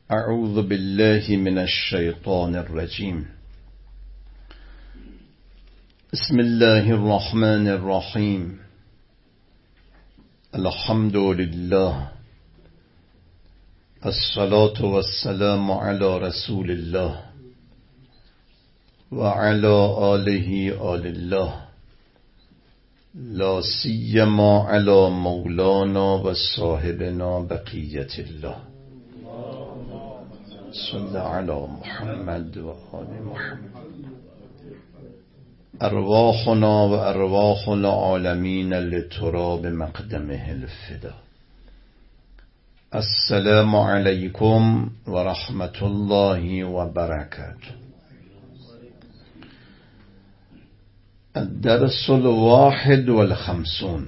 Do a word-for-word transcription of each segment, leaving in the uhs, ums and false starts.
اعوذ بالله من الشیطان الرجیم. بسم الله الرحمن الرحیم. الحمد لله، الصلاة والسلام على رسول الله و علی آله آل الله، لا سیما علی مولانا و صاحبنا بقیت الله. صل علی محمد و آل محمد. ارواحنا و ارواح العالمین لتراب مقدمه الفدا. السلام علیکم و رحمت الله و برکاته. الدرس الواحد والخمسون،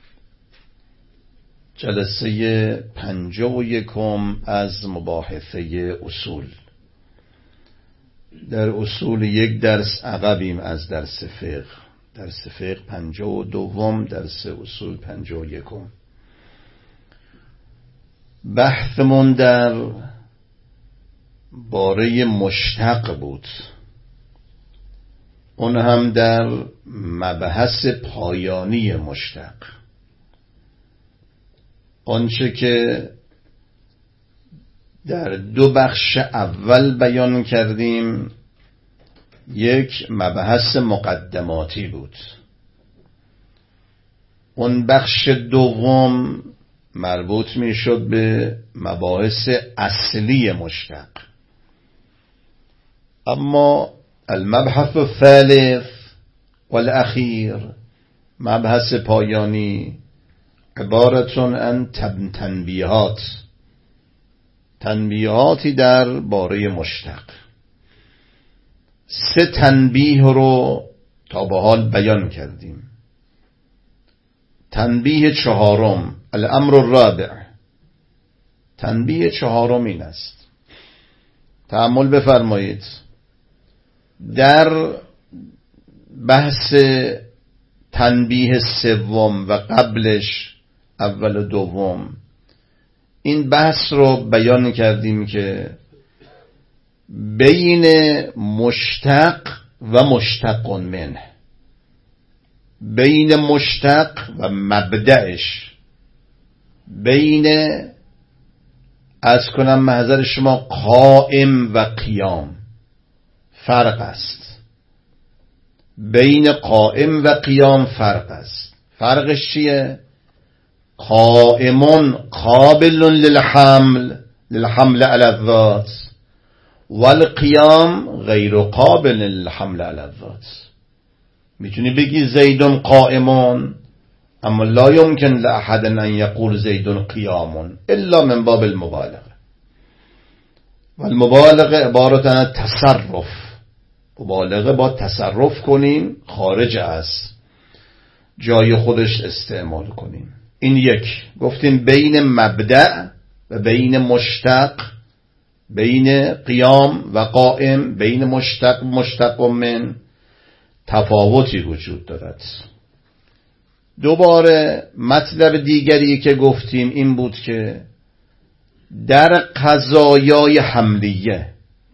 جلسه پنجاه و یکم از مباحثه اصول. در اصول یک درس عقبیم از درس فقه. درس فقه پنجاه و دوم، درس اصول پنجاه و یکم. بحثمون در باره مشتق بود، اون هم در مبحث پایانی مشتق. آنچه که در دو بخش اول بیان کردیم، یک مبحث مقدماتی بود. اون بخش دوم مربوط می شد به مباحث اصلی مشتق. اما المبحث الثالث والاخیر، مبحث پایانی، عبارتون عن تنبیهات، تنبیهاتی در باره مشتق. سه تنبیه رو تا به حال بیان کردیم. تنبیه چهارم، الامر الرابع، تنبیه چهارم این است، تأمل بفرمایید. در بحث تنبیه سوم و قبلش اول و دوم این بحث رو بیان کردیم که بین مشتق و مشتق منه، بین مشتق و مبدأش، بین از کنم محضر شما قائم و قیام فرق است. بین قائم و قیام فرق است. فرقش چیه؟ قائم قابل للحمل للحمل على الذات، والقیام غیر قابل للحمل على الذات. میتونی بگی زید قائم، اما لا يمكن لأحد ان يقول زید قیام الا من باب المبالغه. والمبالغه عبارت عن تصرف. مبالغه با تصرف کنیم، خارج از جای خودش استعمال کنیم. این یک. گفتیم بین مبدأ و بین مشتق، بین قیام و قائم، بین مشتق و مشتق من تفاوتی وجود دارد. دوباره مطلب دیگری که گفتیم این بود که در قضایای حملیه،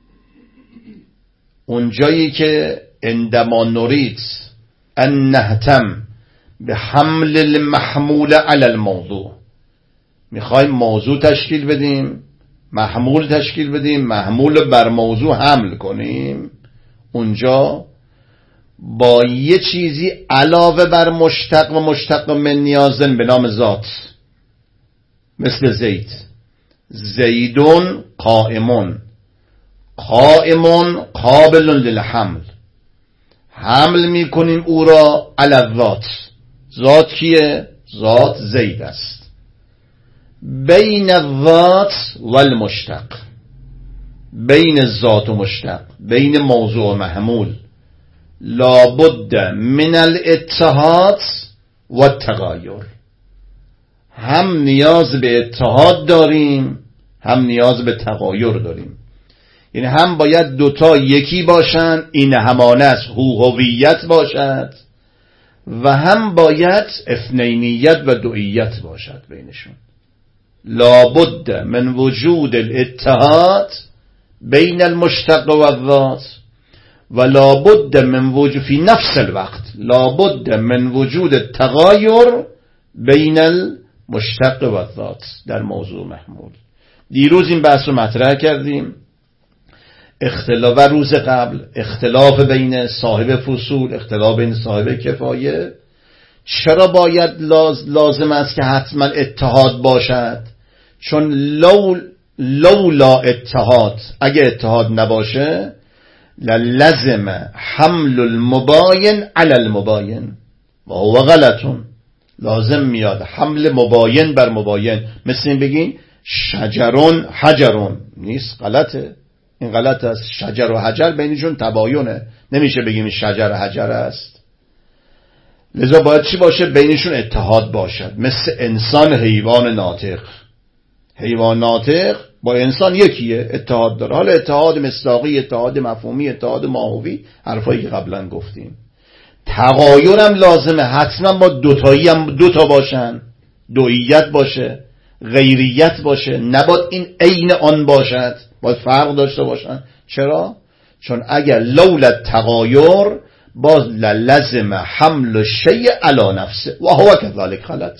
اونجایی که عندما نريد ان نهتم به حمل المحمول علی الموضوع، میخوایم موضوع تشکیل بدیم، محمول تشکیل بدیم، محمول بر موضوع حمل کنیم، اونجا با یه چیزی علاوه بر مشتق و مشتق من نیازن به نام ذات، مثل زید. زیدون قائمون، قائمون قابل للحمل، حمل میکنیم او را علی الذات. ذات کیه؟ ذات زید است. بین الذات و المشتق، بین ذات و مشتق، بین موضوع و محمول، لابد من الاتحاد و التغایر. هم نیاز به اتحاد داریم، هم نیاز به تغایر داریم. یعنی هم باید دوتا یکی باشن، این همانه است، هویت باشد، و هم باید اثنینیت و دوئیت باشد بینشون. لابد من وجود الاتحاد بین المشتق و الذات و لابد من وجود فی نفس الوقت لابد من وجود التغایر بین المشتق و الذات در موضوع محمول. دیروز این بحث رو مطرح کردیم، اختلاف و روز قبل اختلاف بین صاحب فصول، اختلاف بین صاحب کفایه. چرا باید لاز لازم است که حتما اتحاد باشد؟ چون لو لولا اتحاد، اگه اتحاد نباشه للزم حمل المباین علی المباین و هو غلطون. لازم میاد حمل مباین بر مباین. مثل این بگین شجرون حجرون، نیست، غلطه، این غلط است. شجر و حجر بینشون تباینه، نمیشه بگیم شجر حجر است. لذا باید چی باشه؟ بینشون اتحاد باشد. مثل انسان حیوان ناطق، حیوان ناطق با انسان یکیه، اتحاد داره. حالا اتحاد مصداقی، اتحاد مفهومی، اتحاد ماهوی، حرفایی که قبلا گفتیم. تغایر هم لازمه، حتما با دوتایی هم دوتا باشن، دوییت باشه، غیریت باشه، نباید این عین آن باشد، باید فرق داشته باشن. چرا؟ چون اگر لولا تغایر باز لازم حمل شیء علی نفسه و هو کذالک غلط.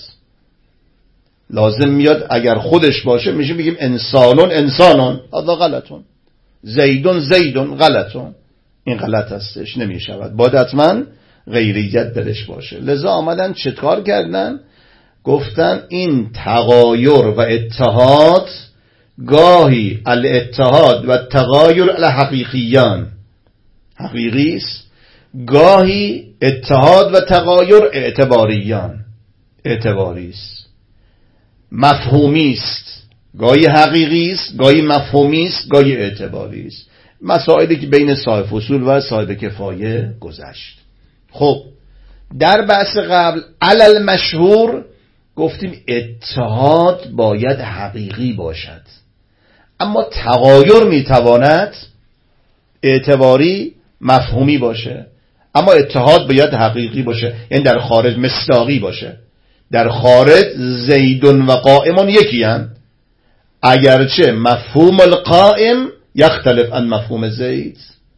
لازم میاد اگر خودش باشه میشه بگیم انسانون انسانون، هذا غلطون، زیدون زیدون غلطون، این غلط هستش، نمیشود، باید حتما غیریت درش باشه. لذا آمدن چه کار کردن؟ گفتن این تغایر و اتحاد گاهی الاتحاد و تغایر الحقیقیان حقیقی است، گاهی اتحاد و تغایر اعتباریان اعتباری است، مفهومی است، گاهی حقیقی است، گاهی مفهومی است، گاهی اعتباری است. مسائلی که بین صاحب فصول و صاحب کفایه گذشت. خب در بحث قبل علل مشهور گفتیم اتحاد باید حقیقی باشد، اما تغایر میتواند اعتباری مفهومی باشه، اما اتحاد باید حقیقی باشه، یعنی در خارج مصداقی باشه. در خارج زیدون و قائمون یکی هستند، اگرچه مفهوم القائم یختلف عن مفهوم زید،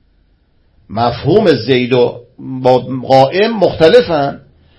مفهوم زید و با قائم مختلفن،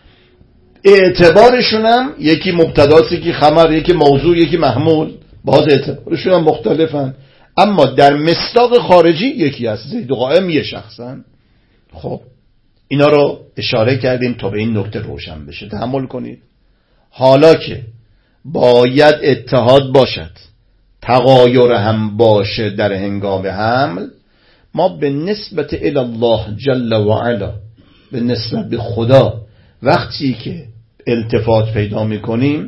اعتبارشون هم یکی مبتداست، یکی خبر، یکی موضوع، یکی محمول، باز اعتبارشون هم مختلفن، اما در مصداق خارجی یکی است، زید و قائم یه شخصن. خب اینا رو اشاره کردیم تا به این نکته روشن بشه، تحمل کنید. حالا که باید اتحاد باشد، تغایر هم باشه در هنگام حمل، ما به نسبت الی الله جل و علا، به نسبت به خدا، وقتی که التفات پیدا میکنیم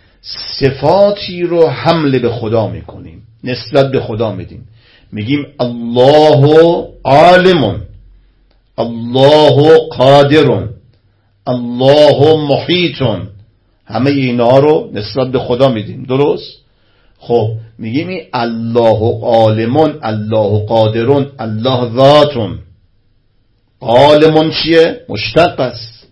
صفاتی رو حمل به خدا میکنیم، نسبت به خدا میدیم، میگیم الله عالم، الله قادر، الله محیط، همه اینا رو نسبت به خدا میدیم، درست؟ خب میگیم این الله عالمون، الله قادرون، الله ذاتون. عالمون چیه؟ مشتق است.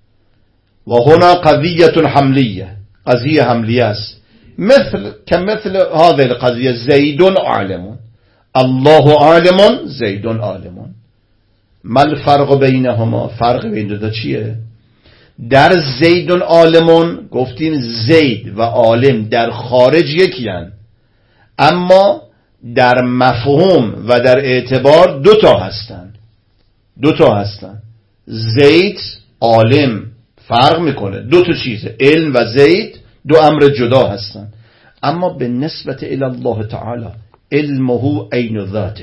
و هنا قضیه حملیه، قضیه حملیه است، مثل کمثل هذه القضیه زیدون عالمون، الله عالمون، زیدون عالمون. ما الفرق بینهما؟ فرق بین دو تا چیه؟ در زیدون عالمون گفتیم زید و عالم در خارج یکی هستند، اما در مفهوم و در اعتبار دو تا هستند، دو تا هستند. زید عالم فرق میکنه، دو تا چیزه، علم و زید دو امر جدا هستند. اما به نسبت الی الله تعالی علمه عین ذاته،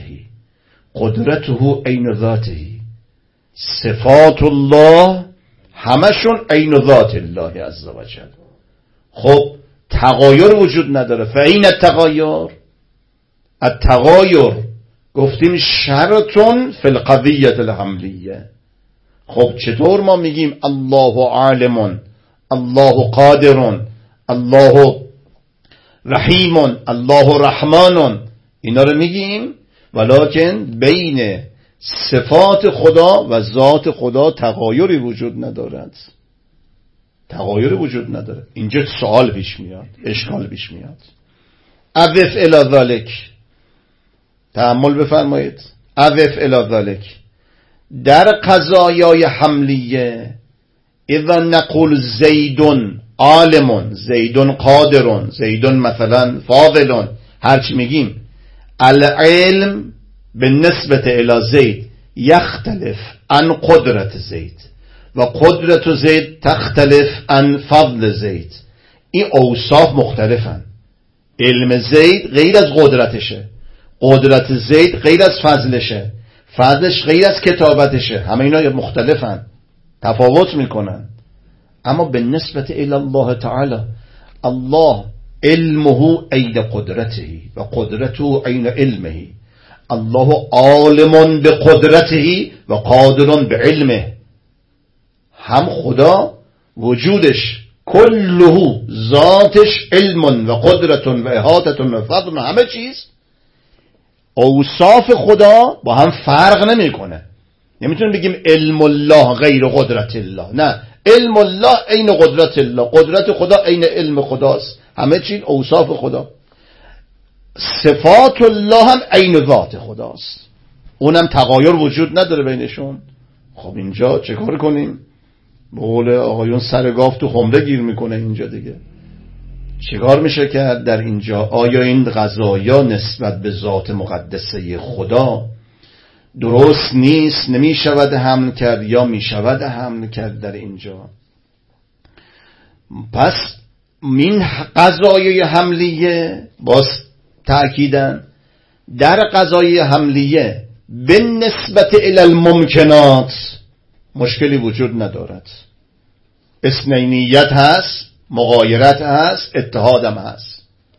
قدرته عین ذاته، صفات الله همشون عین ذات الله عز و جل. خب تغایر وجود نداره. فعین التغایر، التغایر گفتیم شرطون فی القضیه الحملیه. خب چطور ما میگیم الله عالم، الله قادر، الله رحیم، الله رحمان، اینا رو میگیم، ولکن بین صفات خدا و ذات خدا تغایری وجود ندارد. تغایر وجود نداره. اینجا سوال پیش میاد، اشکال پیش میاد. اوف الی ذالک، تأمل بفرمایید. اوف الی ذالک، در قضایای حملیه اذا نقول زیدون عالمون، زیدون قادرون، زیدون مثلا فاضلون، هرچی میگیم، العلم بالنسبة الى زید یختلف عن قدرت زید و قدرت زید تختلف عن فضل زید. این اوصاف مختلفن. علم زید غیر از قدرتشه، قدرت زید غیر از فضلشه، فضلش غیر از کتابتشه. همه اینا مختلفن، تفاوت میکنن. اما به نسبت الی الله تعالی، الله علمه عین قدرته و قدرته عین علمه. الله عالم به قدرته و قادر به علمه. هم خدا وجودش کله ذاتش علم و قدرت و احاطه و فضل و همه چیز، اوصاف خدا با هم فرق نمیکنه. نمیتونیم بگیم علم الله غیر قدرت الله، نه، علم الله عین قدرت الله، قدرت خدا عین علم خداست، همه چیز اوصاف خدا. صفات الله هم عین ذات خداست، اونم تغایر وجود نداره بینشون. خب اینجا چه کار کنیم؟ به قول آقایون سر گاف تو خمره گیر میکنه اینجا دیگه. چیکار میشه کرد در اینجا؟ آیا این قضایا نسبت به ذات مقدسه خدا درست نیست، نمیشود حمل کرد یا میشود حمل کرد در اینجا؟ پس این قضایای حملیه باز تأکیدن در قضایای حملیه به نسبت الی الممکنات مشکلی وجود ندارد. اثنینیت هست، مغایرت هست، اتحاد هم هست،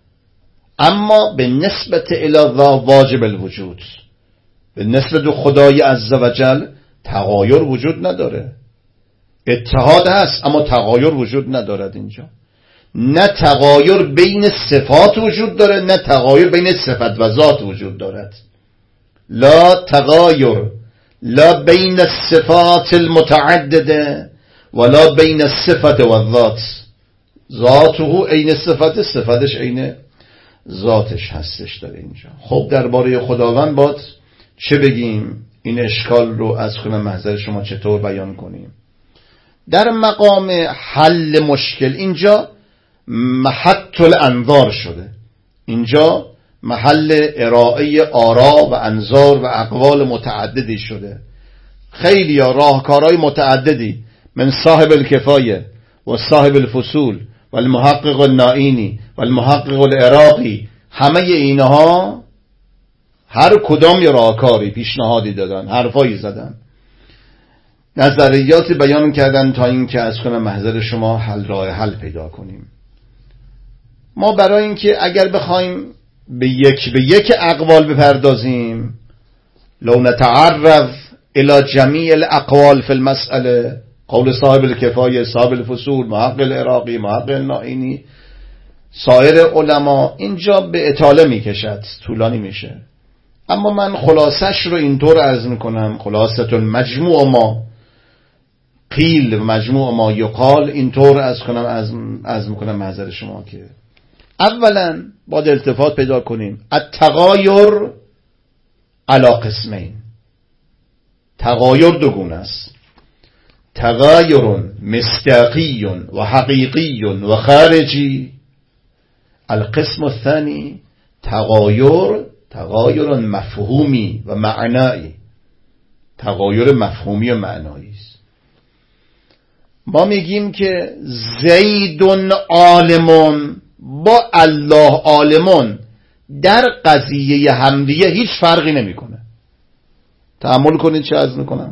اما به نسبت الی واجب الوجود، به نسبت خدای عزوجل تغایر وجود نداره. اتحاد هست اما تغایر وجود ندارد اینجا. نه تغایر بین صفات وجود داره، نه تغایر بین صفت و ذات وجود دارد. لا تغایر لا بین الصفات المتعدده ولا بین الصفت و الذات. ذاته عین صفت، صفتش عین ذاتش هستش در اینجا. خب درباره خداوند باید چه بگیم؟ این اشکال رو از خونه محضر شما چطور بیان کنیم؟ در مقام حل مشکل اینجا محط الانظار شده، اینجا محل ارائه آرا و انظار و اقوال متعددی شده. خیلی یا راهکارهای متعددی من صاحب الکفایه و صاحب الفصول و المحقق النائینی و المحقق العراقی، همه اینها هر کدام یه راهکاری پیشنهادی دادن، حرفایی زدن، نظریاتی بیان کردن تا اینکه از کنم محضر شما حل راه حل پیدا کنیم. ما برای اینکه اگر بخوایم به یک به یک اقوال بپردازیم، لو نتعرض الى جمیع الاقوال فی المسئله، قول صاحب الکفایه، صاحب الفصول، محقق العراقی، محقق النائینی، سایر علما، اینجا به اطاله میکشد، طولانی میشه. اما من خلاصش رو اینطور عرض میکنم، خلاصه المجموع ما قیل و مجموع ما یقال، اینطور عرض کنم از عرض میکنم محضر شما که اولا باید التفات پیدا کنیم التغایر علی قسمین. تغایر دو گونه است، تغایر مصداقی و حقیقی و خارجی. القسم الثانی تغایر تغایر مفهومی و معنایی، تغایر مفهومی و معنایی است. ما میگیم که زیدون عالمون با الله عالمون در قضیه حملیه هیچ فرقی نمیکنه. تأمل کنید چه عرض میکنم.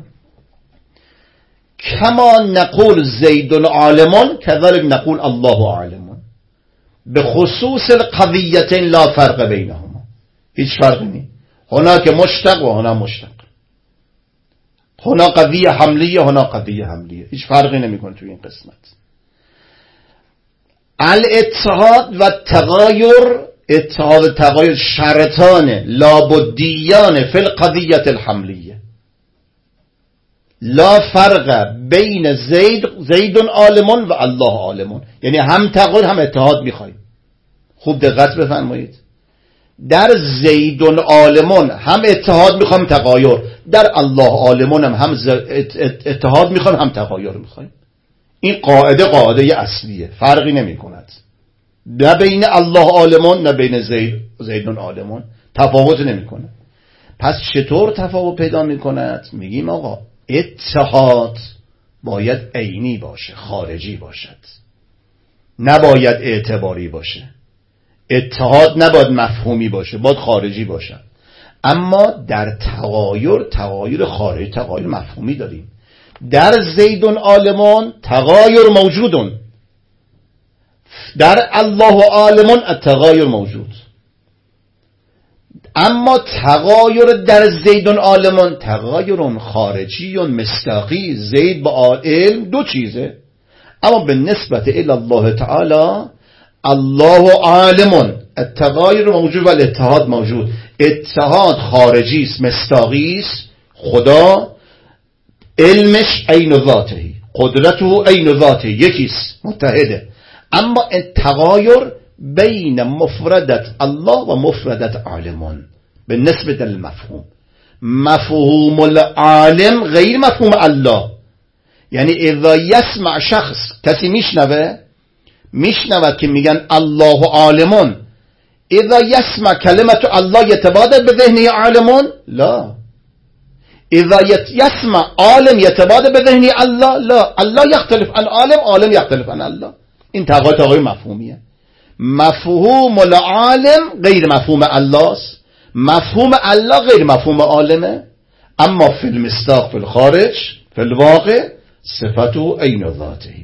کما نقول زیدون عالمون کذلک نقول الله عالمون، به خصوص القضیتین لا فرق بینهما، هیچ فرقی نیست. هنا که مشتق و هنا مشتق، هنا قضیه حملیه هنا قضیه حملیه، هیچ فرقی نمیکنه توی این قسمت. الاتحاد و تغایر، اتحاد و تغایر شرطان لابدیان فی القضیه الحملیه، لا فرق بین زید زید عالمون و الله عالمون، یعنی هم تغایر هم اتحاد میخوایم. خوب دقت بفرمایید، در زید عالمون هم اتحاد میخوایم تغایر، در الله عالمون هم هم اتحاد میخوایم هم تغایر میخوایم. این قاعده قاعده اصلیه، فرقی نمی کند، نه بین الله عالمون نه بین زید زید عالمون، تفاوت نمی کنه. پس چطور تفاوت پیدا می کند؟ میگیم آقا اتحاد باید عینی باشه، خارجی باشد، نباید اعتباری باشه. اتحاد نباید مفهومی باشه، باید خارجی باشه. اما در تغایر، تغایر خارجی، تغایر مفهومی داریم. در زید عالمون تغایر موجودون، در الله عالمون التغایر موجود. اما تغایر در زید عالمون تغایر خارجی مصداقی، زید با علم دو چیزه. اما به نسبت الی الله تعالی الله عالمون التغایر موجود و الاتحاد موجود. اتحاد خارجی است، مصداقی است، خدا علمش عین ذاته، قدرته عین ذاته، یکیست، متحده. اما التغایر بین مفردت الله و مفردت عالمون به نسبت المفهوم. مفهوم العالم غیر مفهوم الله. یعنی اذا یسمع شخص، کسی میشنوه میشنود که میگن الله عالمون، اذا یسمع کلمت الله یتبادر به ذهنی عالمون؟ لا. اذا یسمع عالم یتبادر به ذهنی الله؟ لا. الله یختلف عن عالم، عالم یختلف عن الله. این تغایر تغایر مفهومیه. مفهوم العالم غیر مفهوم الله است، مفهوم الله غیر مفهوم عالمه. اما فی المصداق فی الخارج فی الواقع صفته عین ذاته.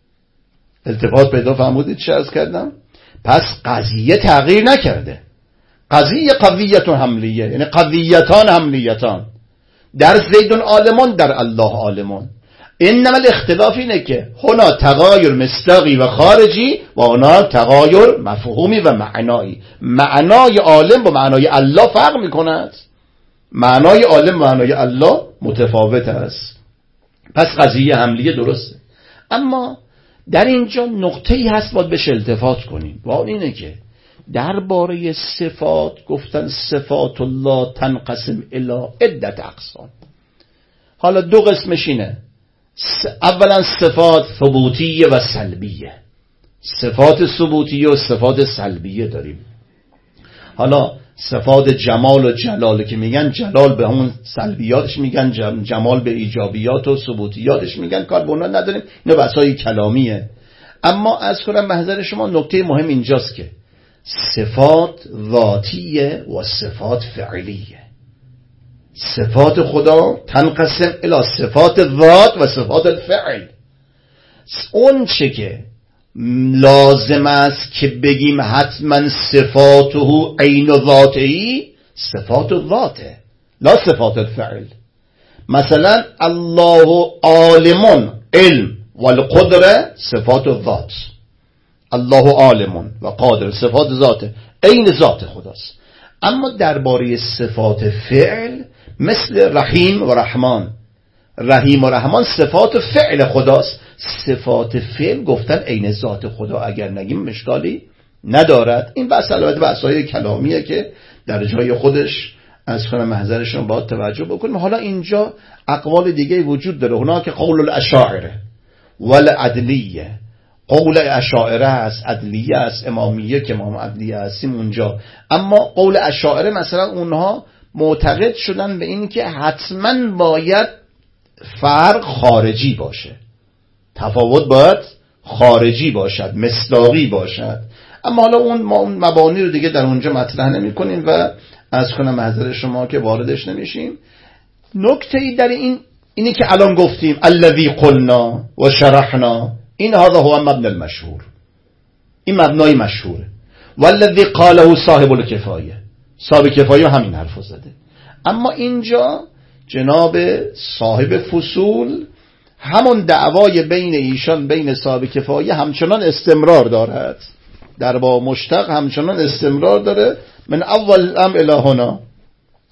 التفات پیدا فرمودید چه عرض کردم؟ پس قضیه تغییر نکرده، قضیه قضیت حملیه، یعنی قضیتان حملیتان، در زید عالمون در الله عالمون. انما الاختلاف اینه که هنا تغایر مصداقی و خارجی و هنا تغایر مفهومی و معنایی. معنای عالم با معنای الله فرق میکند، معنای عالم و معنای الله متفاوت است. پس قضیه حملیه درسته. اما در اینجا نقطه‌ای هست باید بهش التفات کنیم، و اون اینه که درباره صفات گفتن صفات الله تنقسم الی عدة اقسام. حالا دو قسمش اینه، اولا صفات ثبوتیه و سلبیه. صفات ثبوتیه و صفات سلبیه داریم. حالا صفات جمال و جلال که میگن جلال به همون سلبیاتش میگن، جمال به ایجابیات و ثبوتیاتش میگن، کار به اونا نداریم، اینا بحثای کلامیه. اما از کنم محضر شما نکته مهم اینجاست که صفات ذاتیه و صفات فعلیه. صفات خدا تنقسم الی صفات ذات و صفات الفعل. اون چه که لازم است که بگیم حتما صفاته عین ذاته، صفات ذاته لا صفات الفعل. مثلا الله عالم علم والقدره صفات الذات، الله عالم و قادر صفات ذاته، عین ذات خداست. اما درباره صفات فعل مثل رحیم و رحمان، رحیم و رحمان صفات فعل خداست. صفات فعل گفتن عین ذات خدا اگر نگیم مشکالی ندارد. این بحث البته بحث‌های کلامیه که در جای خودش از کنم محضرشون باید توجه بکنیم. حالا اینجا اقوال دیگه وجود داره، اونا که قول الاشاعره والعدلیه. قول اشاعره است، عدلیه است، امامیه که ما عدلیه هستیم اونجا. اما قول اشاعره مثلا اونها معتقد شدن به این که حتما باید فرق خارجی باشه، تفاوت باید خارجی باشد، مصداقی باشد. اما حالا اون ما اون مبانی رو دیگه در اونجا مطرح نمی کنیم و از کنم محضر شما که واردش نمیشیم. نکته ای در این اینی که الان گفتیم الذی قلنا و شرحنا، این هذا هو مبنی المشهور، این مبنای مشهوره. والذی قاله صاحب الکفایه، صاحب کفایه همین حرفو زده. اما اینجا جناب صاحب فصول همون دعوای بین ایشان بین صاحب کفایه همچنان استمرار دارد، در با مشتق همچنان استمرار داره. من اول ام الی هنا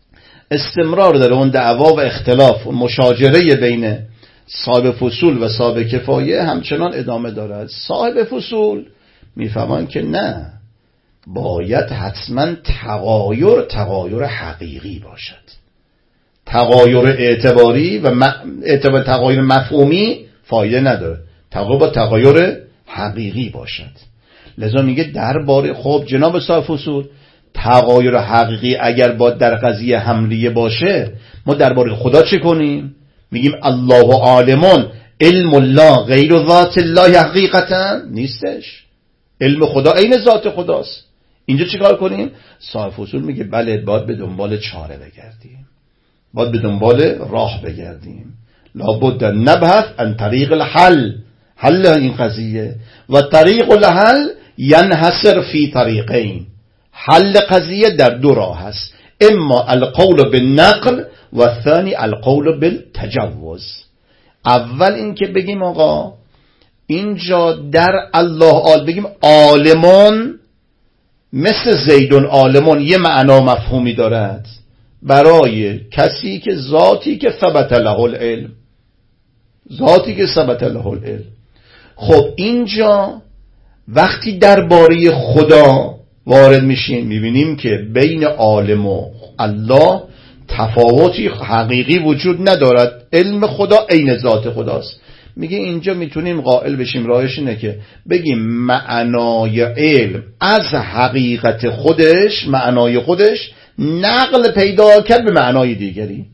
استمرار داره اون دعوا و اختلاف و مشاجره بین صاحب فصول و صاحب کفایه همچنان ادامه دارد. صاحب فصول میفهمن که نه، باید حتما تغایر تغایر حقیقی باشد. تغایر اعتباری و اعتبار تغایر مفهومی فایده نداره، تغایر با تغایر حقیقی باشد. لذا میگه درباره خب جناب صاحب فصول، تغایر حقیقی اگر با در قضیه حملیه باشه، ما درباره خدا چه کنیم؟ میگیم الله عالمون، علم الله غیر ذات الله حقیقتا نیستش، علم خدا عین ذات خداست. اینجا چیکار کنیم؟ صاحب فصول میگه بله، باید به دنبال چاره بگردیم، باید به دنبال راه بگردیم. لابد نبحث عن طریق الحل، حل این قضیه، و طریق الحل ینحصر فی طریقین. حل قضیه در دو راه است، اما القول بالنقل و الثانی القول بالتجوز. اول این که بگیم آقا اینجا در الله آل بگیم عالمون مثل زیدون عالمون یه معنا مفهومی دارد برای کسی که ذاتی که ثبت له العلم، ذاتی که ثبت له العلم. خب اینجا وقتی درباره خدا وارد میشیم میبینیم که بین عالم و الله تفاوتی حقیقی وجود ندارد، علم خدا عین ذات خداست. میگه اینجا میتونیم قائل بشیم راهش اینه که بگیم معنای علم از حقیقت خودش، معنای خودش نقل پیدا کرد به معنای دیگری.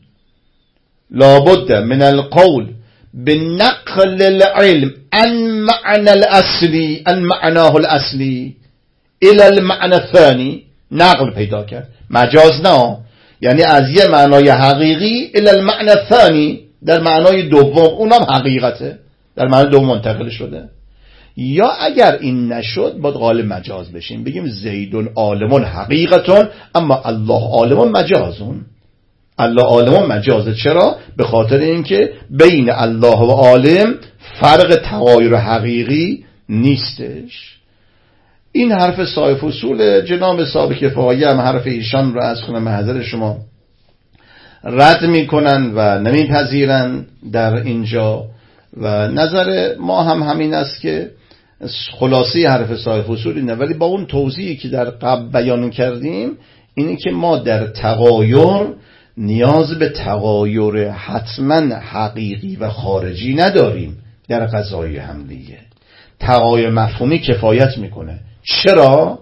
لابد من القول بنقل العلم عن معنى الاصلی، عن معناه الاصلی الى المعنى الثاني، نقل پیدا کرد، مجاز نه، یعنی از یه معنای حقیقی الى المعنى الثاني، در معنای دوم، اونم حقیقته، در معنای دوم منتقل شده. یا اگر این نشد باید قائل مجاز بشیم، بگیم زیدون عالمون حقیقتون اما الله عالمون مجازون. الله عالمون مجازه. چرا؟ به خاطر اینکه بین الله و عالم فرق تغایر حقیقی نیستش. این حرف صاحب فصول. جناب صاحب کفایه هم حرف ایشان رو از خونه محضر شما رد میکنن و نمیپذیرن در اینجا، و نظر ما هم همین است که خلاصی حرف صاحب فصول اینه، ولی با اون توضیحی که در قبل بیان کردیم اینی که ما در تغایر نیاز به تغایر حتما حقیقی و خارجی نداریم. در قضای حملیه تغایر مفهومی کفایت میکنه. چرا؟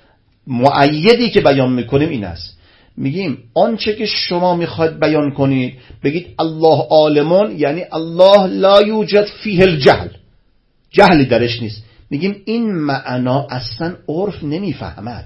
مؤیدی که بیان میکنیم این است، میگیم آنچه که شما میخواید بیان کنید بگید الله عالمون، یعنی الله لا یوجد فیه الجهل، جهلی درش نیست. میگیم این معنا اصلا عرف نمیفهمد.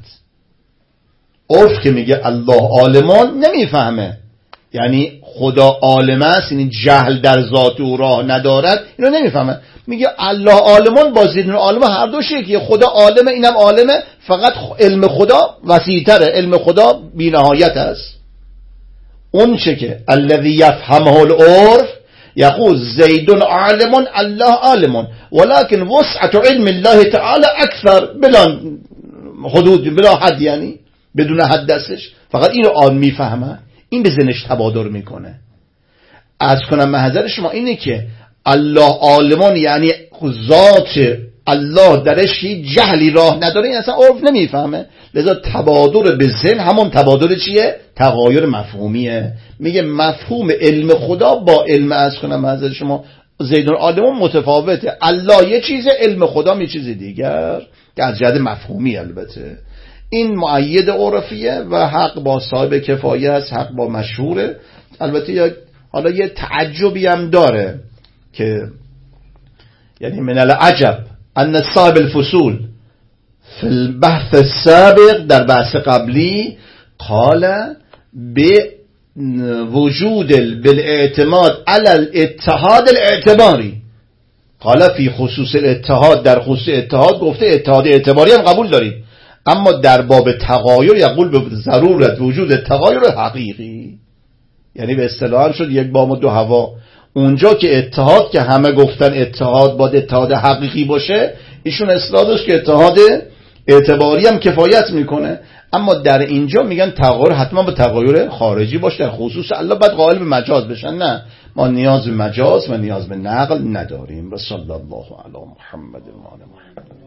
عرف که میگه الله عالمون نمیفهمه، یعنی خدا عالم است، یعنی جهل در ذات او راه ندارد، اینو نمیفهمه. میگه الله عالمون با زیدون عالم هر دو شکلیه، خدا عالمه اینم عالمه، فقط علم خدا وسیع‌تره، علم خدا بی‌نهایت است. اون چه که الذی یفهمه العرف یقول زیدون عالمون الله عالمون ولكن وسعت علم الله تعالی اکثر، بلا حدود، بلا حد، یعنی بدون حد دستش، فقط اینو آن میفهمه، این به ذهنش تبادر میکنه. عرض کنم محضر شما اینه که الله عالمون یعنی ذات الله درش هیچ جهلی راه نداره، این اصلا عرف نمیفهمه. لذا تبادر به ذهن همون تبادر چیه؟ تغایر مفهومیه. میگه مفهوم علم خدا با علم، عرض کنم محضر شما، زیدون عالمون متفاوته. الله یه چیزه، علم خدا یه چیز دیگر که از جهت مفهومی البته. این مؤید عرفیه و حق با صاحب کفایه است، حق با مشهوره. البته حالا یه تعجبی هم داره که یعنی من العجب ان صاحب الفصول فی البحث السابق، در بحث قبلی، قال به وجود بالاعتماد على الاتحاد الاعتباری، قال فی خصوص الاتحاد، در خصوص اتحاد گفته اتحاد اعتباری هم قبول داریم، اما در باب تغایر یقول به ضرورت وجود تغایر حقیقی، یعنی به اصطلاح شد یک بام و دو هوا. اونجا که اتحاد که همه گفتن اتحاد باید اتحاد حقیقی باشه، ایشون اصطلاح داشت که اتحاد اعتباری هم کفایت میکنه، اما در اینجا میگن تغییر حتما به تغییر خارجی باشه، در خصوص الله بعد قائل به مجاز بشن. نه، ما نیاز به مجاز و نیاز به نقل نداریم. و صلی الله علی محمد و آل محمد.